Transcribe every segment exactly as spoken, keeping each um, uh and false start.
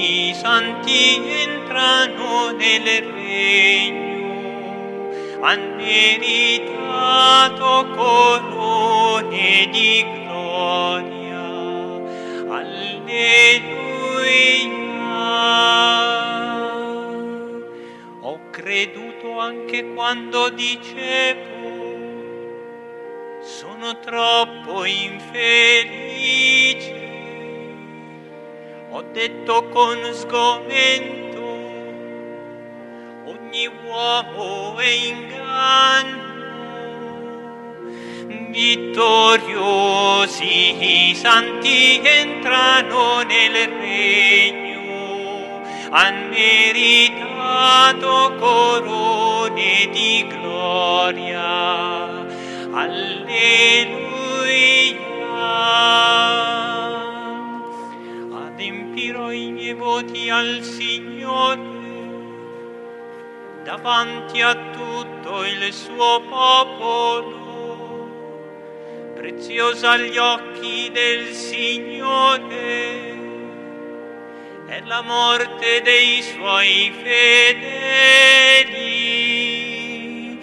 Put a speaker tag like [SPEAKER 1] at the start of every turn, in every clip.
[SPEAKER 1] i santi entrano nel regno, han meritato corone di gloria. Alleluia. Ho creduto anche quando dicevo sono troppo infelice. Ho detto con sgomento ogni uomo è inganno. Vittoriosi i santi entrano nel regno, han meritato corone di gloria. Alleluia. Adempirò i miei voti al Signore davanti a tutto il suo popolo. Preziosa agli occhi del Signore è la morte dei suoi fedeli.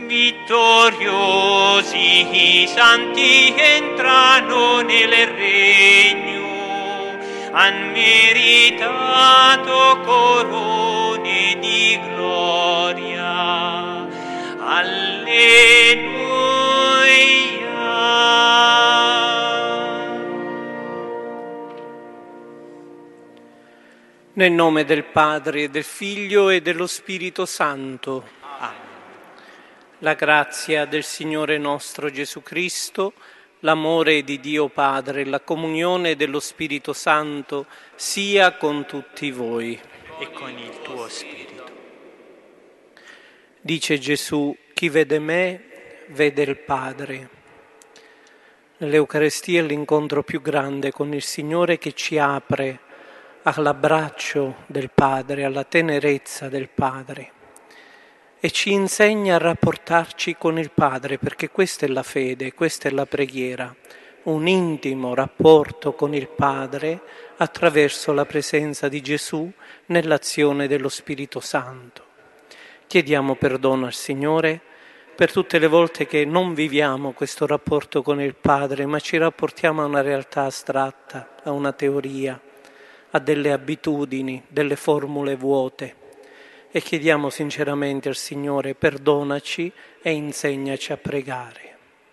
[SPEAKER 1] Vittoriosi i santi entrano nel regno, han meritato corone di gloria. Alleluia.
[SPEAKER 2] Nel nome del Padre, del Figlio e dello Spirito Santo.
[SPEAKER 1] Amen.
[SPEAKER 2] La grazia del Signore nostro Gesù Cristo, l'amore di Dio Padre, la comunione dello Spirito Santo sia con tutti voi.
[SPEAKER 1] E con il tuo spirito.
[SPEAKER 2] Dice Gesù, chi vede me vede il Padre. L'Eucarestia è l'incontro più grande con il Signore che ci apre all'abbraccio del Padre, alla tenerezza del Padre e ci insegna a rapportarci con il Padre, perché questa è la fede, questa è la preghiera, un intimo rapporto con il Padre attraverso la presenza di Gesù nell'azione dello Spirito Santo. Chiediamo perdono al Signore per tutte le volte che non viviamo questo rapporto con il Padre, ma ci rapportiamo a una realtà astratta, a una teoria, a delle abitudini, delle formule vuote. E chiediamo sinceramente al Signore, perdonaci e insegnaci a pregare.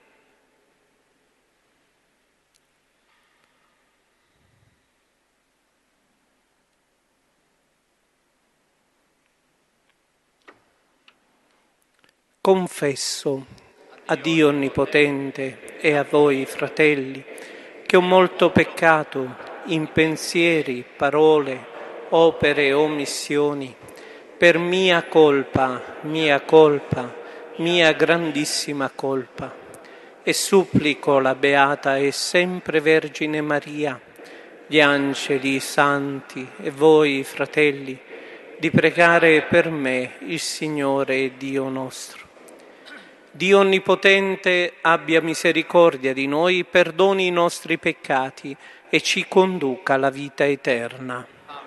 [SPEAKER 2] Confesso a Dio Onnipotente e a voi, fratelli, che ho molto peccato in pensieri, parole, opere e omissioni, per mia colpa, mia colpa, mia grandissima colpa. E supplico la Beata e sempre Vergine Maria, gli angeli, i santi e voi, fratelli, di pregare per me il Signore e Dio nostro. Dio Onnipotente abbia misericordia di noi, perdoni i nostri peccati e ci conduca alla vita eterna.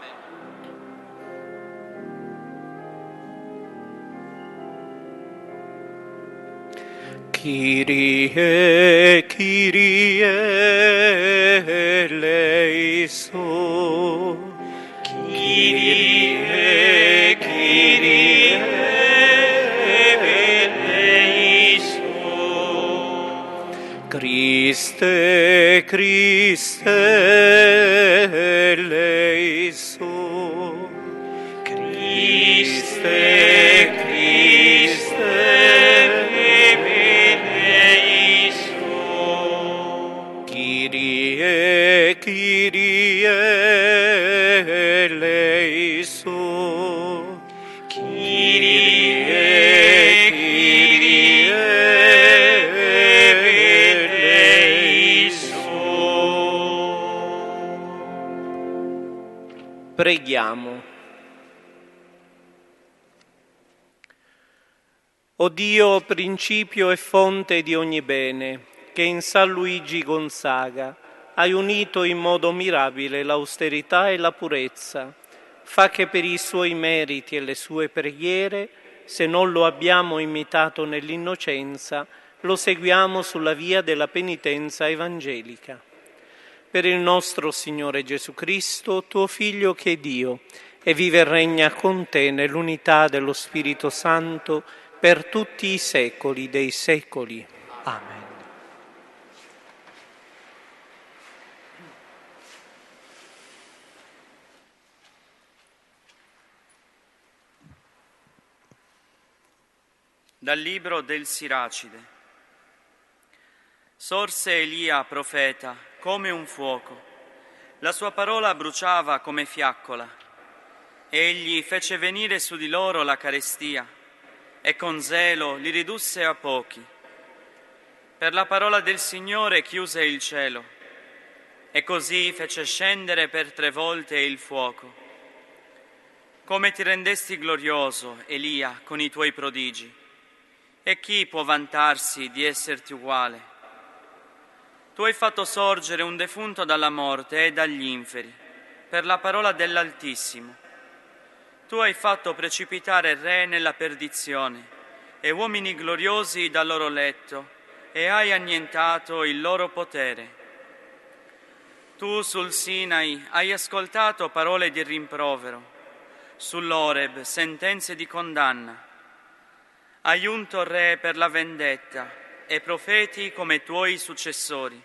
[SPEAKER 2] Kyrie, Kyrie eleison.
[SPEAKER 1] Kyrie, Kyrie eleison.
[SPEAKER 2] Christe, Christe eleison.
[SPEAKER 1] Christe, Christe eleison.
[SPEAKER 2] Kyrie, Kyrie eleison.
[SPEAKER 1] Kyrie, Kyrie eleison.
[SPEAKER 2] Preghiamo. O Dio, principio e fonte di ogni bene, che in San Luigi Gonzaga hai unito in modo mirabile l'austerità e la purezza, fa che per i suoi meriti e le sue preghiere, se non lo abbiamo imitato nell'innocenza, lo seguiamo sulla via della penitenza evangelica. Per il nostro Signore Gesù Cristo, tuo Figlio che è Dio, e vive e regna con te nell'unità dello Spirito Santo per tutti i secoli dei secoli. Amen.
[SPEAKER 3] Dal libro del Siracide. Sorse Elia profeta come un fuoco, la sua parola bruciava come fiaccola. Egli fece venire su di loro la carestia e con zelo li ridusse a pochi. Per la parola del Signore chiuse il cielo e così fece scendere per tre volte il fuoco. Come ti rendesti glorioso, Elia, con i tuoi prodigi, e chi può vantarsi di esserti uguale? Tu hai fatto sorgere un defunto dalla morte e dagli inferi, per la parola dell'Altissimo. Tu hai fatto precipitare re nella perdizione e uomini gloriosi dal loro letto, e hai annientato il loro potere. Tu sul Sinai hai ascoltato parole di rimprovero, sull'Oreb sentenze di condanna. Hai unto re per la vendetta e profeti come tuoi successori.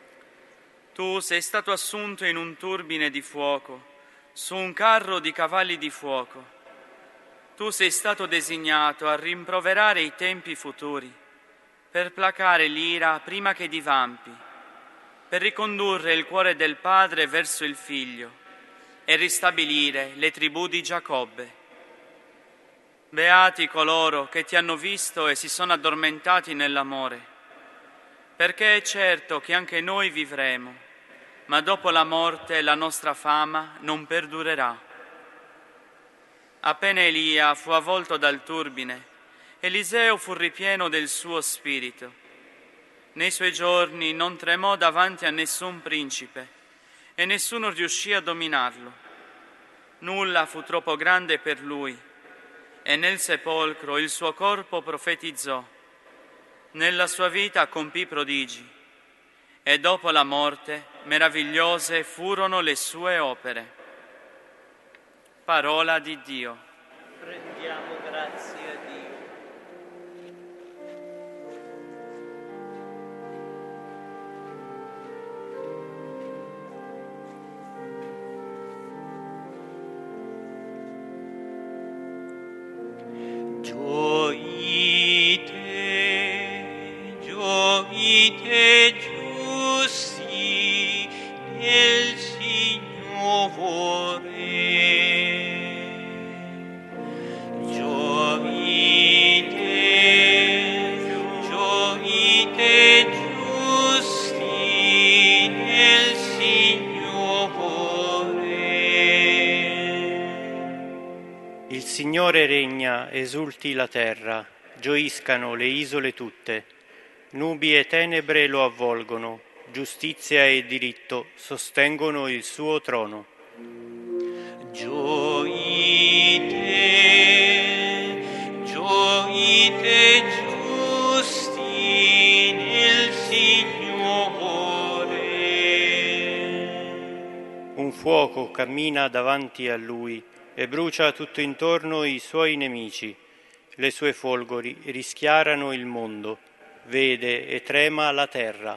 [SPEAKER 3] Tu sei stato assunto in un turbine di fuoco, su un carro di cavalli di fuoco. Tu sei stato designato a rimproverare i tempi futuri, per placare l'ira prima che divampi, per ricondurre il cuore del padre verso il figlio e ristabilire le tribù di Giacobbe. Beati coloro che ti hanno visto e si sono addormentati nell'amore, perché è certo che anche noi vivremo, ma dopo la morte la nostra fama non perdurerà. Appena Elia fu avvolto dal turbine, Eliseo fu ripieno del suo spirito. Nei suoi giorni non tremò davanti a nessun principe e nessuno riuscì a dominarlo. Nulla fu troppo grande per lui, e nel sepolcro il suo corpo profetizzò. Nella sua vita compì prodigi, e dopo la morte meravigliose furono le sue opere. Parola di Dio.
[SPEAKER 2] Rendiamo grazie a Dio.
[SPEAKER 1] Gioite, gioite giusti nel Signore. Gioite, gioite giusti nel Signore.
[SPEAKER 4] Il Signore regna, esulti la terra, gioiscano le isole tutte. Nubi e tenebre lo avvolgono, giustizia e diritto sostengono il suo trono.
[SPEAKER 1] Gioite, gioite giusti nel Signore.
[SPEAKER 4] Un fuoco cammina davanti a lui e brucia tutto intorno i suoi nemici. Le sue folgori rischiarano il mondo, vede e trema la terra.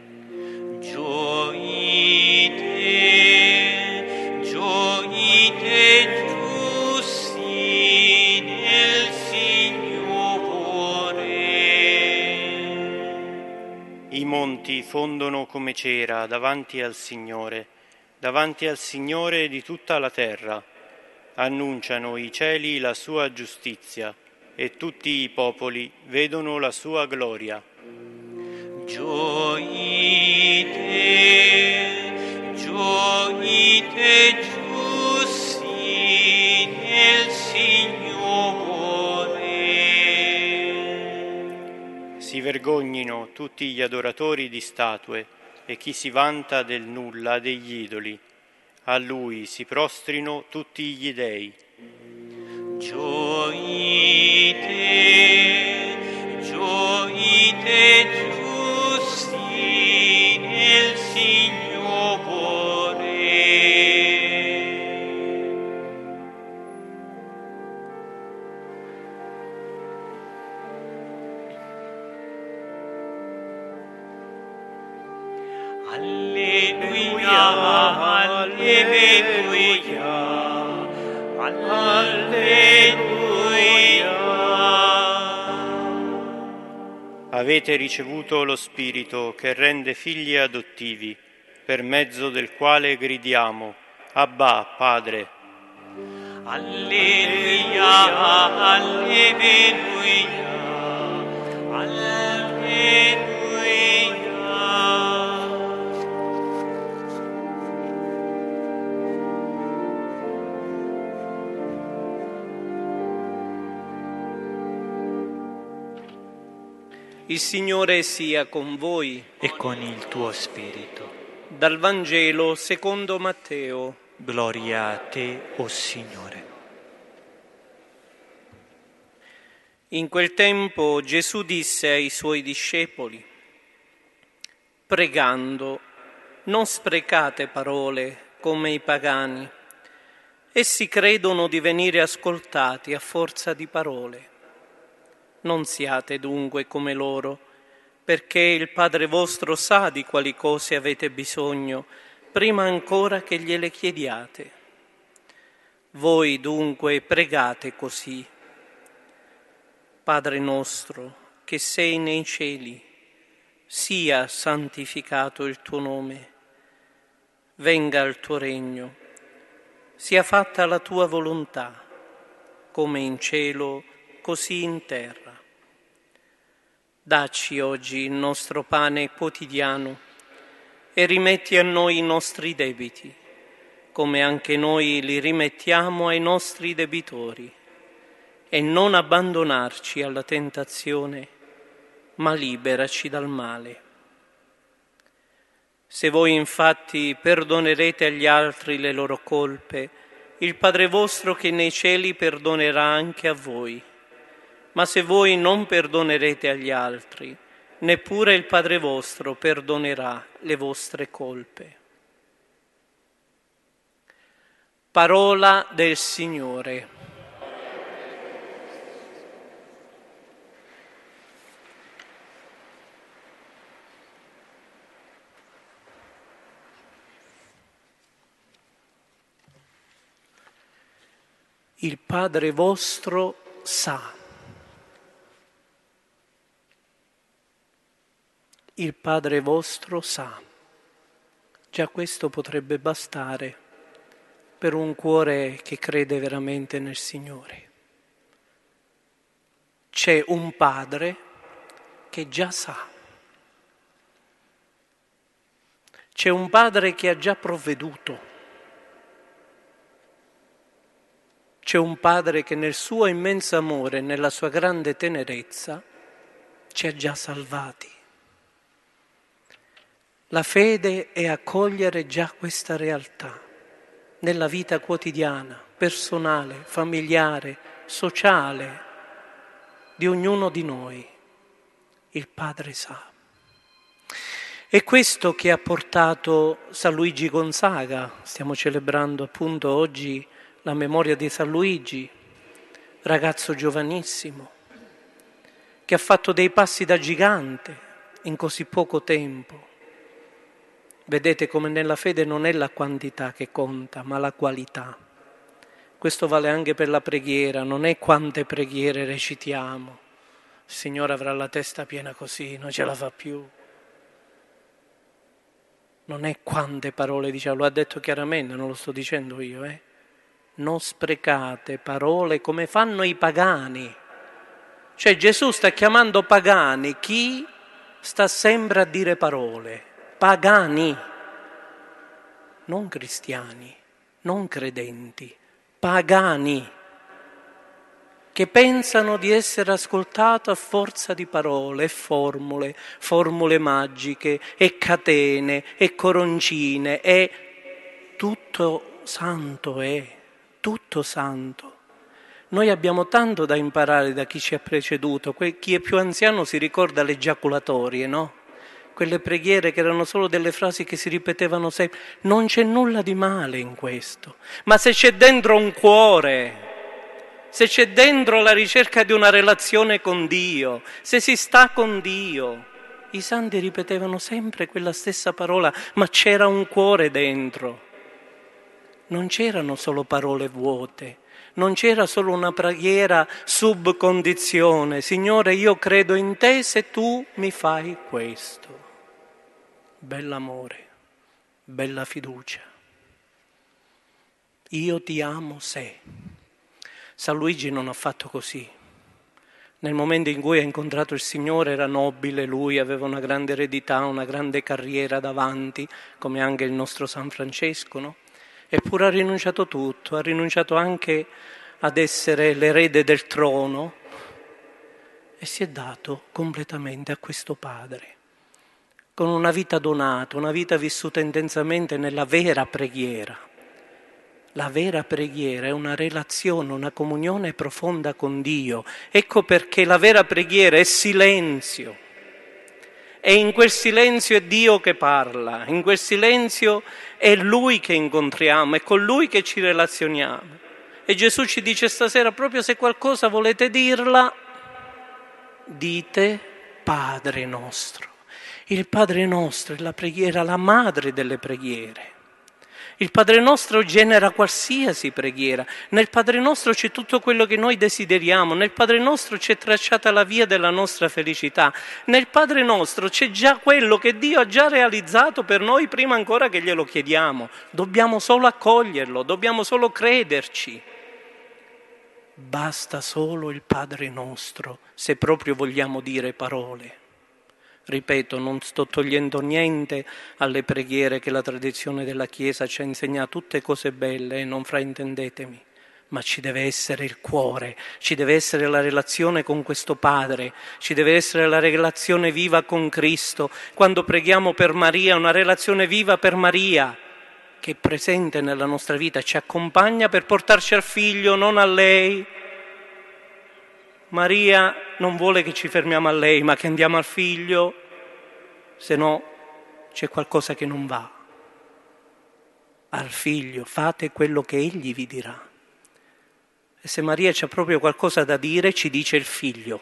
[SPEAKER 1] Gioite, gioite giusti nel Signore.
[SPEAKER 4] I monti fondono come cera davanti al Signore, davanti al Signore di tutta la terra. Annunciano i cieli la sua giustizia e tutti i popoli vedono la sua gloria.
[SPEAKER 1] Gioite, gioite giusti nel Signore.
[SPEAKER 4] Si vergognino tutti gli adoratori di statue e chi si vanta del nulla degli idoli. A lui si prostrino tutti gli dei.
[SPEAKER 1] Gioite, gioite giusti nel Signore. Alleluia, alleluia, alleluia.
[SPEAKER 4] Avete ricevuto lo Spirito che rende figli adottivi, per mezzo del quale gridiamo: Abba, Padre.
[SPEAKER 1] Alleluia, alleluia, alleluia.
[SPEAKER 2] Il Signore sia con voi.
[SPEAKER 5] E con il tuo spirito.
[SPEAKER 2] Dal Vangelo secondo Matteo.
[SPEAKER 5] Gloria a te, o Signore.
[SPEAKER 2] In quel tempo Gesù disse ai suoi discepoli: pregando, non sprecate parole come i pagani. Essi credono di venire ascoltati a forza di parole. Non siate dunque come loro, perché il Padre vostro sa di quali cose avete bisogno, prima ancora che gliele chiediate. Voi dunque pregate così: Padre nostro, che sei nei cieli, sia santificato il tuo nome, venga il tuo regno, sia fatta la tua volontà, come in cielo, così in terra. Dacci oggi il nostro pane quotidiano e rimetti a noi i nostri debiti, come anche noi li rimettiamo ai nostri debitori, e non abbandonarci alla tentazione, ma liberaci dal male. Se voi infatti perdonerete agli altri le loro colpe, il Padre vostro che è nei cieli perdonerà anche a voi. Ma se voi non perdonerete agli altri, neppure il Padre vostro perdonerà le vostre colpe. Parola del Signore. Il Padre vostro sa. Il Padre vostro sa. Già questo potrebbe bastare per un cuore che crede veramente nel Signore. C'è un Padre che già sa. C'è un Padre che ha già provveduto. C'è un Padre che nel suo immenso amore e nella sua grande tenerezza ci ha già salvati. La fede è accogliere già questa realtà nella vita quotidiana, personale, familiare, sociale, di ognuno di noi. Il Padre sa. È questo che ha portato San Luigi Gonzaga, stiamo celebrando appunto oggi la memoria di San Luigi, ragazzo giovanissimo, che ha fatto dei passi da gigante in così poco tempo. Vedete come nella fede non è la quantità che conta, ma la qualità. Questo vale anche per la preghiera, non è quante preghiere recitiamo. Il Signore avrà la testa piena così, non ce la fa più. Non è quante parole diciamo, lo ha detto chiaramente, non lo sto dicendo io, eh. Non sprecate parole come fanno i pagani. Cioè Gesù sta chiamando pagani chi sta sempre a dire parole. Pagani, non cristiani, non credenti, pagani, che pensano di essere ascoltati a forza di parole e formule, formule magiche e catene e coroncine e tutto santo, è tutto santo. Noi abbiamo tanto da imparare da chi ci ha preceduto. Chi è più anziano si ricorda le giaculatorie, no? Quelle preghiere che erano solo delle frasi che si ripetevano sempre. Non c'è nulla di male in questo, ma se c'è dentro un cuore, se c'è dentro la ricerca di una relazione con Dio, se si sta con Dio. I santi ripetevano sempre quella stessa parola, ma c'era un cuore dentro. Non c'erano solo parole vuote, non c'era solo una preghiera sub condizione. Signore, io credo in te se tu mi fai questo. Bell'amore, bella fiducia. Io ti amo se. San Luigi non ha fatto così. Nel momento in cui ha incontrato il Signore era nobile, lui aveva una grande eredità, una grande carriera davanti, come anche il nostro San Francesco, no? Eppure ha rinunciato tutto, ha rinunciato anche ad essere l'erede del trono e si è dato completamente a questo Padre, con una vita donata, una vita vissuta intensamente nella vera preghiera. La vera preghiera è una relazione, una comunione profonda con Dio. Ecco perché la vera preghiera è silenzio. E in quel silenzio è Dio che parla, in quel silenzio è Lui che incontriamo, è con Lui che ci relazioniamo. E Gesù ci dice stasera, proprio se qualcosa volete dirla, dite Padre nostro. Il Padre nostro è la preghiera, la madre delle preghiere. Il Padre nostro genera qualsiasi preghiera. Nel Padre nostro c'è tutto quello che noi desideriamo. Nel Padre nostro c'è tracciata la via della nostra felicità. Nel Padre nostro c'è già quello che Dio ha già realizzato per noi prima ancora che glielo chiediamo. Dobbiamo solo accoglierlo, dobbiamo solo crederci. Basta solo il Padre nostro, se proprio vogliamo dire parole. Ripeto, non sto togliendo niente alle preghiere che la tradizione della Chiesa ci ha insegnato, tutte cose belle, non fraintendetemi, ma ci deve essere il cuore, ci deve essere la relazione con questo Padre, ci deve essere la relazione viva con Cristo. Quando preghiamo per Maria, una relazione viva per Maria, che è presente nella nostra vita, ci accompagna per portarci al Figlio, non a lei. Maria non vuole che ci fermiamo a lei, ma che andiamo al Figlio, se no c'è qualcosa che non va. Al Figlio, fate quello che Egli vi dirà. E se Maria c'ha proprio qualcosa da dire, ci dice il Figlio.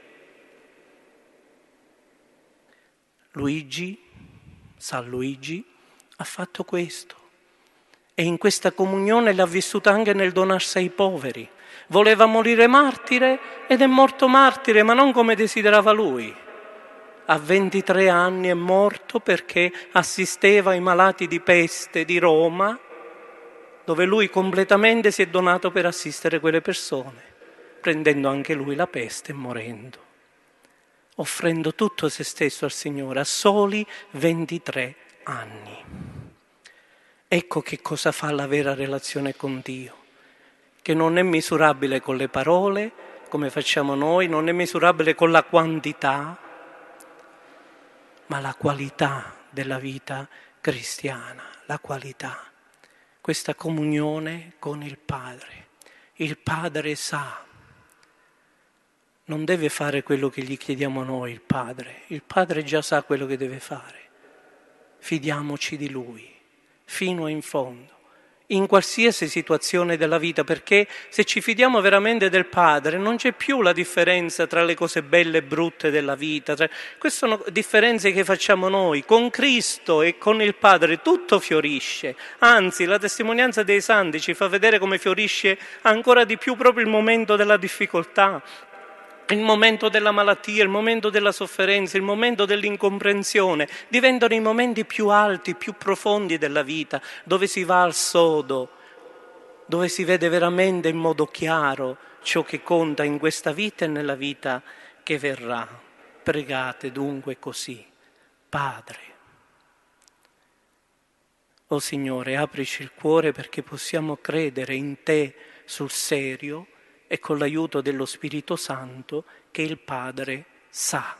[SPEAKER 2] Luigi, San Luigi, ha fatto questo. E in questa comunione l'ha vissuta anche nel donarsi ai poveri. Voleva morire martire ed è morto martire, ma non come desiderava lui. A ventitré anni è morto perché assisteva ai malati di peste di Roma, dove lui completamente si è donato per assistere quelle persone, prendendo anche lui la peste e morendo, offrendo tutto se stesso al Signore a soli ventitré anni. Ecco che cosa fa la vera relazione con Dio, che non è misurabile con le parole, come facciamo noi, non è misurabile con la quantità, ma la qualità della vita cristiana, la qualità, questa comunione con il Padre. Il Padre sa, non deve fare quello che gli chiediamo noi, il Padre. Il Padre già sa quello che deve fare. Fidiamoci di Lui, fino in fondo, in qualsiasi situazione della vita, perché se ci fidiamo veramente del Padre non c'è più la differenza tra le cose belle e brutte della vita. Tra... Queste sono differenze che facciamo noi. Con Cristo e con il Padre tutto fiorisce, anzi la testimonianza dei santi ci fa vedere come fiorisce ancora di più proprio il momento della difficoltà, il momento della malattia, il momento della sofferenza, il momento dell'incomprensione, diventano i momenti più alti, più profondi della vita, dove si va al sodo, dove si vede veramente in modo chiaro ciò che conta in questa vita e nella vita che verrà. Pregate dunque così, Padre. O Signore, aprici il cuore perché possiamo credere in Te sul serio e con l'aiuto dello Spirito Santo che il Padre sa.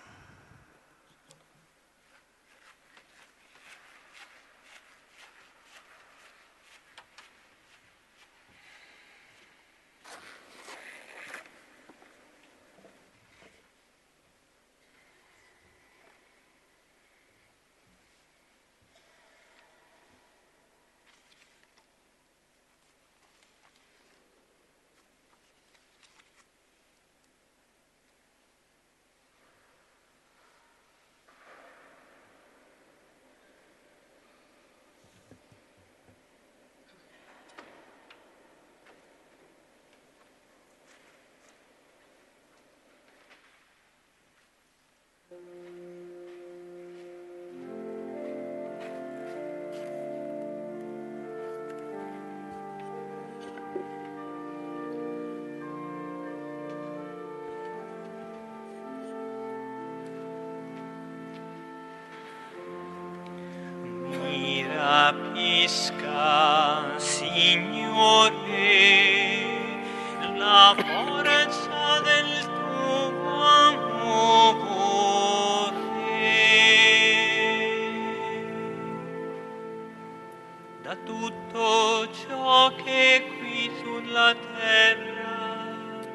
[SPEAKER 1] rapisca, Signore, la forza del tuo amore. Da tutto ciò che è qui sulla terra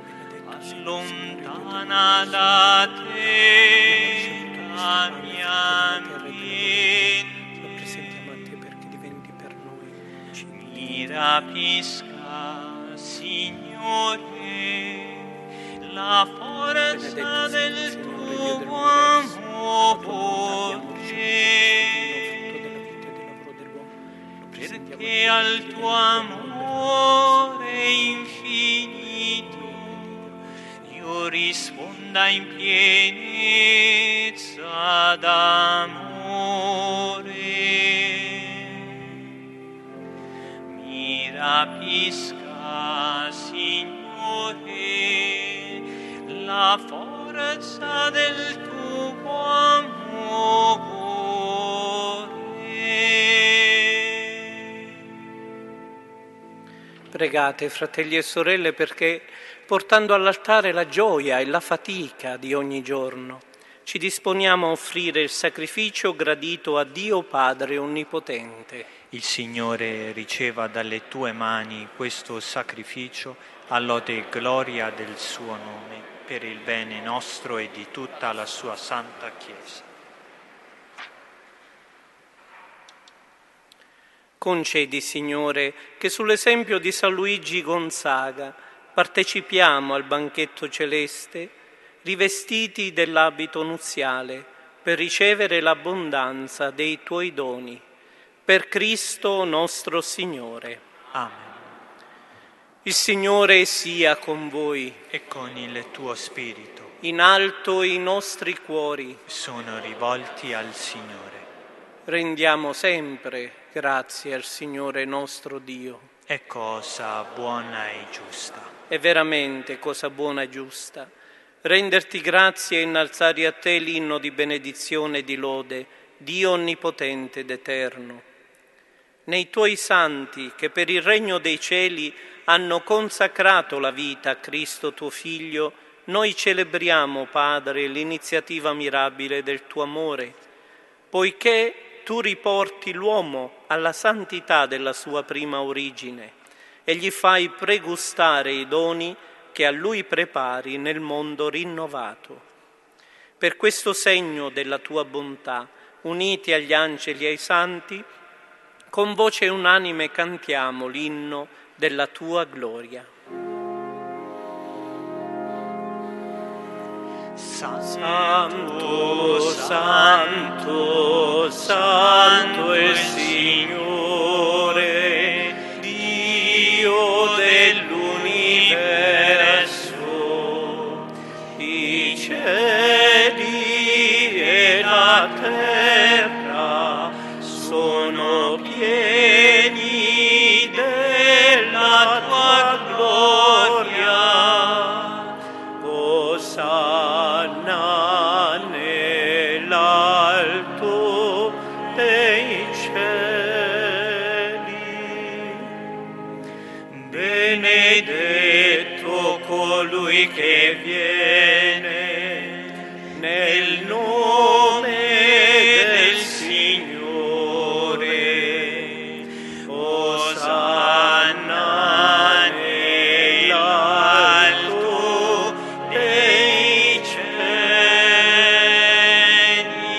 [SPEAKER 1] allontana da te la mia mente. Mi rapisca, Signore, la forza del tuo amore, perché al tuo amore infinito io risponda in pienezza d'amore. Mi rapisca, Signore, la forza del tuo amore.
[SPEAKER 2] Pregate, fratelli e sorelle, perché portando all'altare la gioia e la fatica di ogni giorno, ci disponiamo a offrire il sacrificio gradito a Dio Padre Onnipotente.
[SPEAKER 5] Il Signore riceva dalle tue mani questo sacrificio a lode e gloria del suo nome, per il bene nostro e di tutta la sua Santa Chiesa.
[SPEAKER 2] Concedi, Signore, che sull'esempio di San Luigi Gonzaga partecipiamo al banchetto celeste, rivestiti dell'abito nuziale, per ricevere l'abbondanza dei tuoi doni. Per Cristo nostro Signore.
[SPEAKER 5] Amen.
[SPEAKER 2] Il Signore sia con voi.
[SPEAKER 5] E con il tuo spirito.
[SPEAKER 2] In alto i nostri cuori.
[SPEAKER 5] Sono rivolti al Signore.
[SPEAKER 2] Rendiamo sempre grazie al Signore nostro Dio.
[SPEAKER 5] È cosa buona e giusta.
[SPEAKER 2] È veramente cosa buona e giusta renderti grazie e innalzare a te l'inno di benedizione e di lode, Dio onnipotente ed eterno. Nei tuoi santi, che per il regno dei cieli hanno consacrato la vita a Cristo tuo Figlio, noi celebriamo, Padre, l'iniziativa mirabile del tuo amore, poiché tu riporti l'uomo alla santità della sua prima origine e gli fai pregustare i doni che a lui prepari nel mondo rinnovato. Per questo segno della tua bontà, uniti agli angeli e ai santi, con voce unanime cantiamo l'inno della tua gloria. Santo, Santo, Santo è il Signore, Dio dell'universo. I cieli e la terra sono pieni della tua gloria. Osanna nell'alto dei cieli. Benedetto colui che viene nel nome del Signore. Osanna nell'alto dei cieli.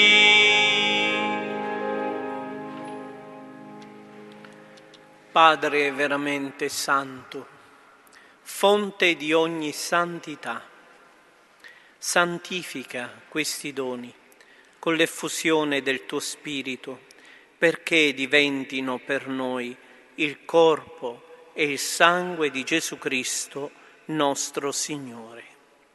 [SPEAKER 2] Padre veramente santo, fonte di ogni santità, santifica questi doni con l'effusione del tuo Spirito, perché diventino per noi il corpo e il sangue di Gesù Cristo, nostro Signore.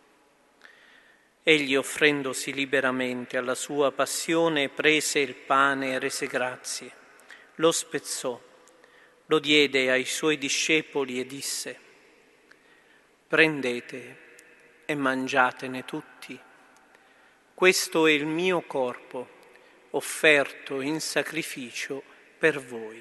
[SPEAKER 2] Egli, offrendosi liberamente alla sua passione, prese il pane e rese grazie, lo spezzò, lo diede ai suoi discepoli e disse: prendete e mangiatene tutti. Questo è il mio corpo, offerto in sacrificio per voi.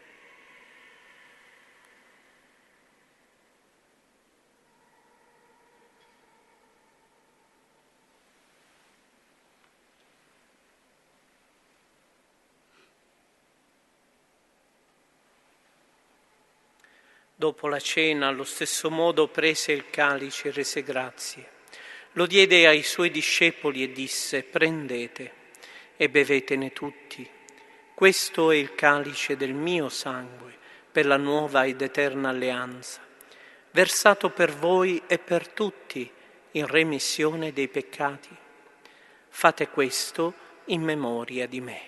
[SPEAKER 2] Dopo la cena, allo stesso modo, prese il calice e rese grazie. Lo diede ai suoi discepoli e disse: prendete e bevetene tutti. Questo è il calice del mio sangue per la nuova ed eterna alleanza, versato per voi e per tutti in remissione dei peccati. Fate questo in memoria di me.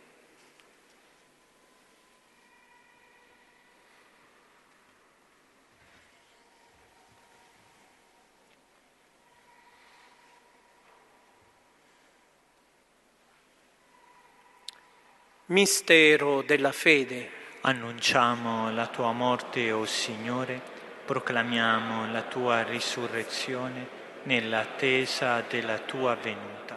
[SPEAKER 2] Mistero della fede.
[SPEAKER 5] Annunciamo la tua morte, o Signore, proclamiamo la tua risurrezione nell'attesa della tua venuta.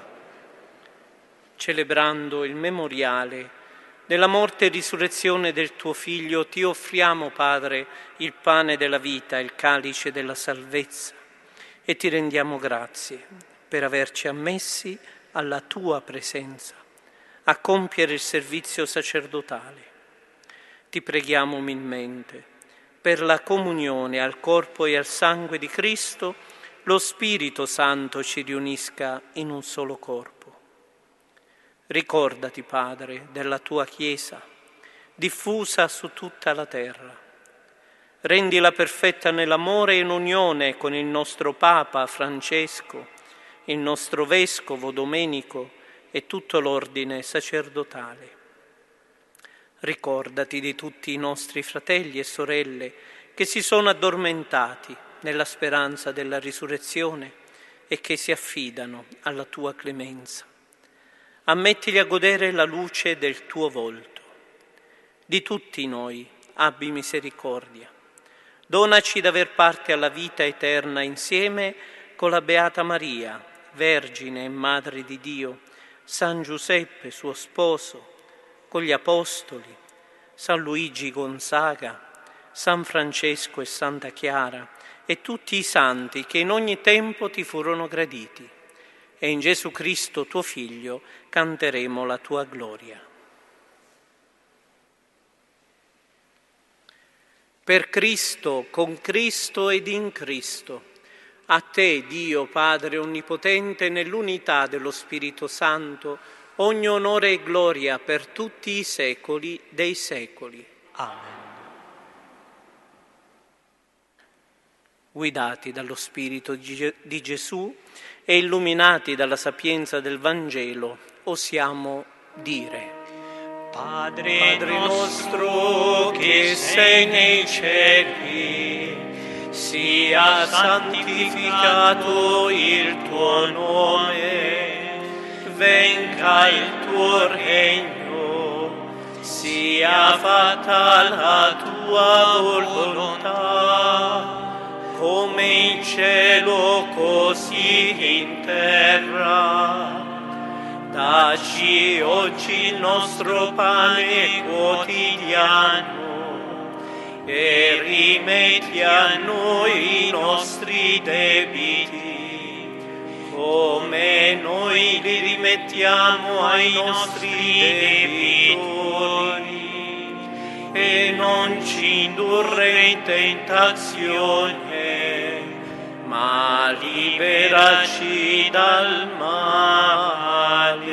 [SPEAKER 2] Celebrando il memoriale della morte e risurrezione del tuo Figlio, ti offriamo, Padre, il pane della vita, il calice della salvezza, e ti rendiamo grazie per averci ammessi alla tua presenza a compiere il servizio sacerdotale. Ti preghiamo umilmente per la comunione al corpo e al sangue di Cristo, lo Spirito Santo ci riunisca in un solo corpo. Ricordati, Padre, della tua Chiesa, diffusa su tutta la terra. Rendila perfetta nell'amore e in unione con il nostro Papa Francesco, il nostro Vescovo Domenico e tutto l'ordine sacerdotale. Ricordati di tutti i nostri fratelli e sorelle che si sono addormentati nella speranza della risurrezione e che si affidano alla tua clemenza. Ammettili a godere la luce del tuo volto. Di tutti noi abbi misericordia. Donaci d'aver parte alla vita eterna insieme con la Beata Maria, Vergine e Madre di Dio, San Giuseppe, suo sposo, con gli Apostoli, San Luigi Gonzaga, San Francesco e Santa Chiara e tutti i santi che in ogni tempo ti furono graditi. E in Gesù Cristo, tuo Figlio, canteremo la tua gloria. Per Cristo, con Cristo ed in Cristo, a te, Dio Padre Onnipotente, nell'unità dello Spirito Santo, ogni onore e gloria per tutti i secoli dei secoli.
[SPEAKER 5] Amen.
[SPEAKER 2] Guidati dallo Spirito di Gesù e illuminati dalla sapienza del Vangelo, osiamo dire:
[SPEAKER 1] Padre,
[SPEAKER 2] Padre nostro che sei nei cieli, sia santificato il tuo nome, venga il tuo regno, sia fatta la tua volontà, come in cielo così in terra. Dacci oggi il nostro pane quotidiano e rimetti a noi i nostri debiti, come noi li rimettiamo ai nostri debitori, e non ci indurre in tentazione, ma liberaci dal male.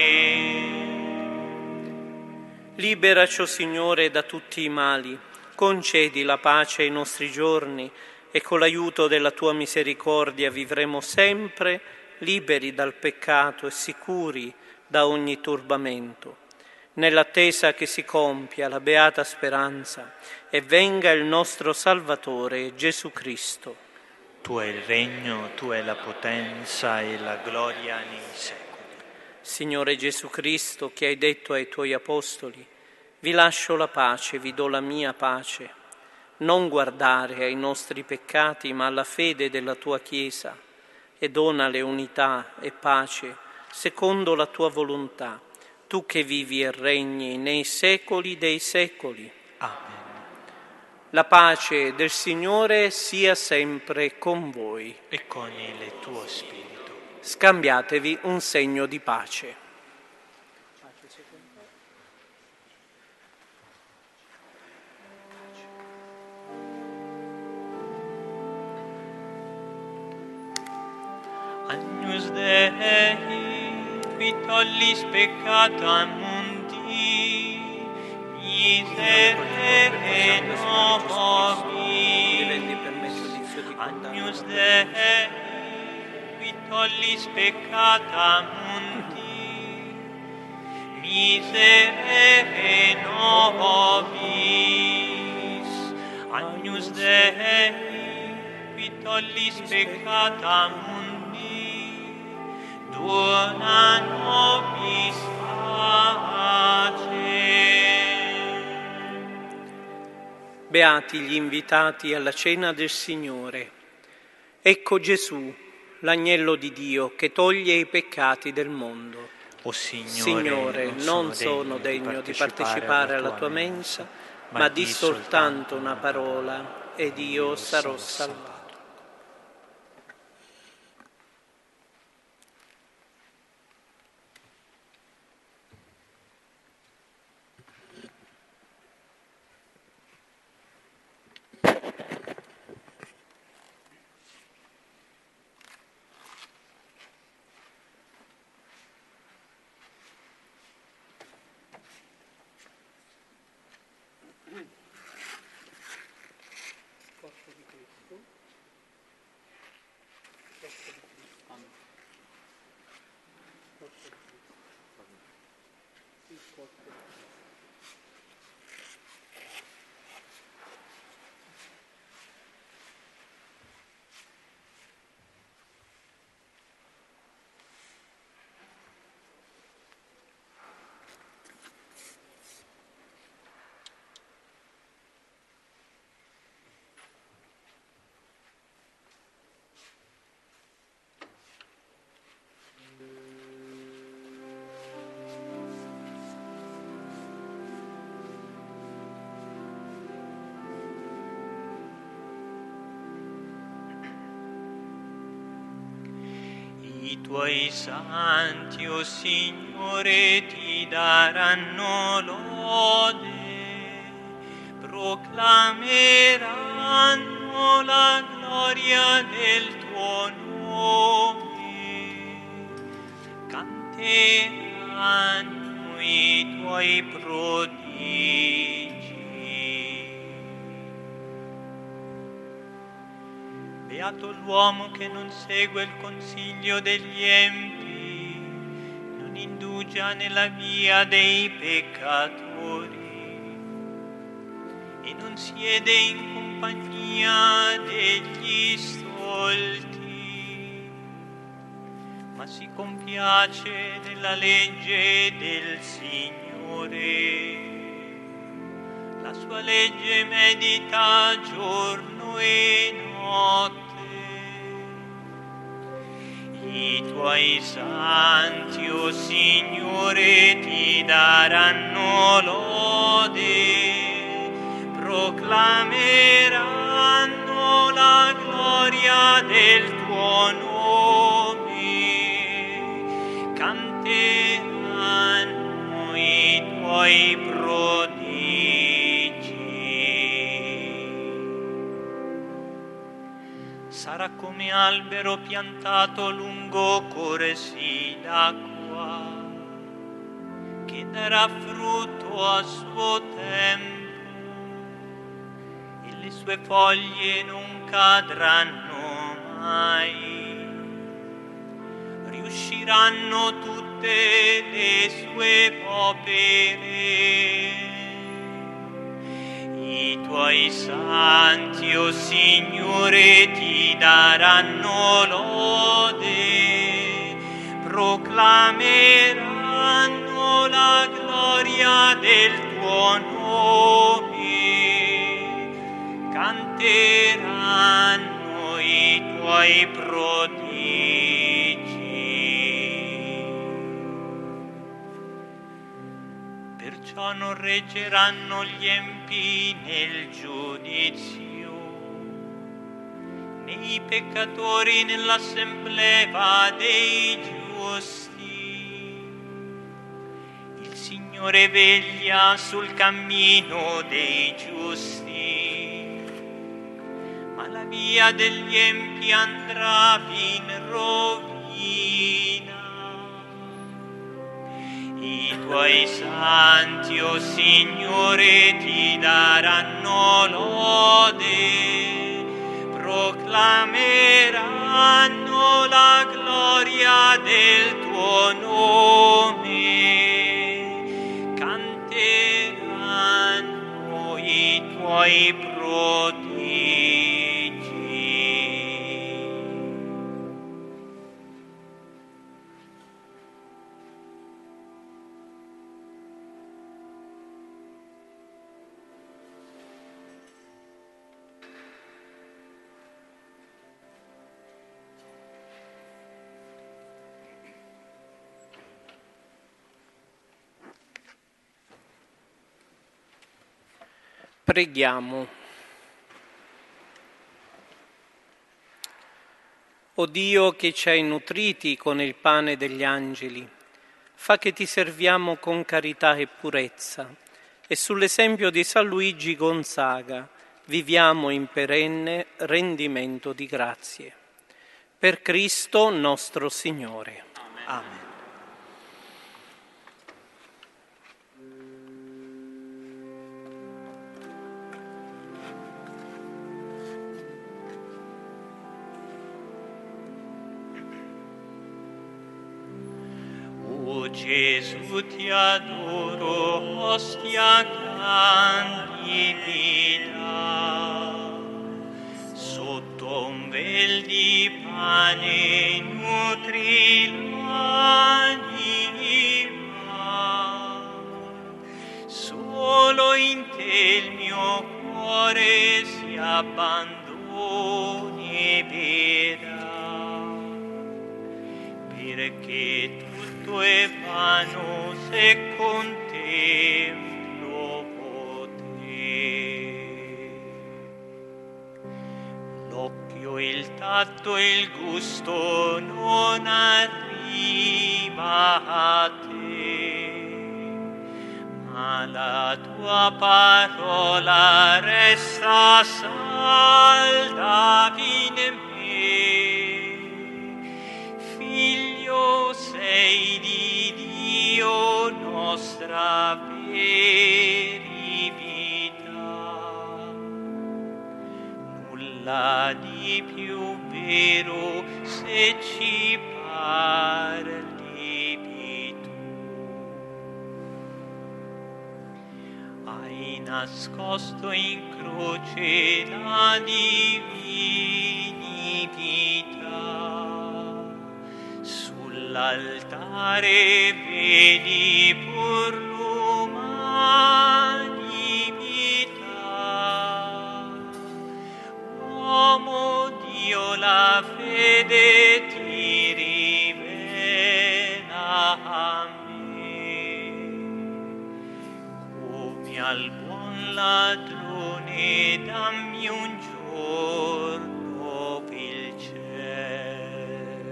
[SPEAKER 2] Liberaci, o Signore, da tutti i mali. Concedi la pace ai nostri giorni e con l'aiuto della tua misericordia vivremo sempre liberi dal peccato e sicuri da ogni turbamento, nell'attesa che si compia la beata speranza e venga il nostro Salvatore Gesù Cristo.
[SPEAKER 5] Tuo è il regno, tua è la potenza e la gloria nei secoli.
[SPEAKER 2] Signore Gesù Cristo, che hai detto ai tuoi apostoli: vi lascio la pace, vi do la mia pace. Non guardare ai nostri peccati, ma alla fede della tua Chiesa, e donale unità e pace secondo la tua volontà, tu che vivi e regni nei secoli dei secoli.
[SPEAKER 5] Amen.
[SPEAKER 2] La pace del Signore sia sempre con voi.
[SPEAKER 5] E con il tuo spirito.
[SPEAKER 2] Scambiatevi un segno di pace.
[SPEAKER 1] Agnus Dei, qui tollis peccata mundi, miserere nobis. Agnus Dei, qui tollis peccata mundi, miserere nobis. Agnus Dei, qui tollis peccata mundi, dona nobis pace.
[SPEAKER 2] Beati gli invitati alla cena del Signore. Ecco Gesù, l'agnello di Dio che toglie i peccati del mondo.
[SPEAKER 5] O Signore,
[SPEAKER 2] Signore, non sono degno di partecipare alla tua mensa, ma di soltanto una parola ed io sarò salvato.
[SPEAKER 1] I tuoi santi, o Signore, ti daranno lode, proclameranno la gloria del tuo nome, canteranno i tuoi prodigi. Beato l'uomo che non segue il consiglio degli empi, non indugia nella via dei peccatori e non siede in compagnia degli stolti, ma si compiace nella legge del Signore. La sua legge medita giorno e notte. I tuoi santi, o Signore, ti daranno lode, proclameranno la gloria del tuo nome, canteranno i tuoi prodigi. Sarà come albero piantato lungo corsi d'acqua, che darà frutto a suo tempo, e le sue foglie non cadranno mai. Riusciranno tutte le sue opere. I tuoi santi, o Signore, ti daranno lode, proclameranno la gloria del tuo nome, canteranno i tuoi prodigi.
[SPEAKER 5] perciò non reggeranno gli empi nel giudizio, né i peccatori nell'assemblea dei giusti. Il Signore veglia sul cammino dei giusti, ma la via degli empi andrà in rovina. I tuoi santi, o Signore, ti daranno lode, proclameranno la gloria del tuo nome, canteranno i tuoi prodigi.
[SPEAKER 2] Preghiamo. O Dio che ci hai nutriti con il pane degli angeli, fa che ti serviamo con carità e purezza, e sull'esempio di San Luigi Gonzaga viviamo in perenne rendimento di grazie. Per Cristo nostro Signore.
[SPEAKER 5] Amen. Amen. Gesù, ti adoro, ostia candida, sotto un vel di pane nutri l'anima, solo in te il mio cuore si abbandonerà, perché tutto è vano se contemplo te. L'occhio, il tatto e il gusto non arriva a te, ma la tua parola resta salda in me. Figlio sei di Dio, nostra verità, nulla di più vero se ci parli tu. Hai nascosto in croce la divinità, sull'altare vedi pur l'umanità. Uomo, Dio la fede ti rivela a me, come al buon ladrone dammi un giorno il cielo.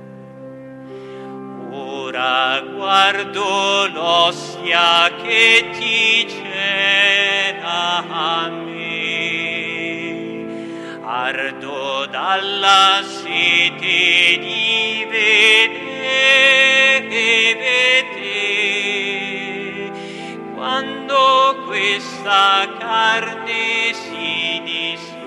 [SPEAKER 5] Ora guardo l'ostia che ti cela a me, ardo dalla sete di vedere te, quando questa carne si disfa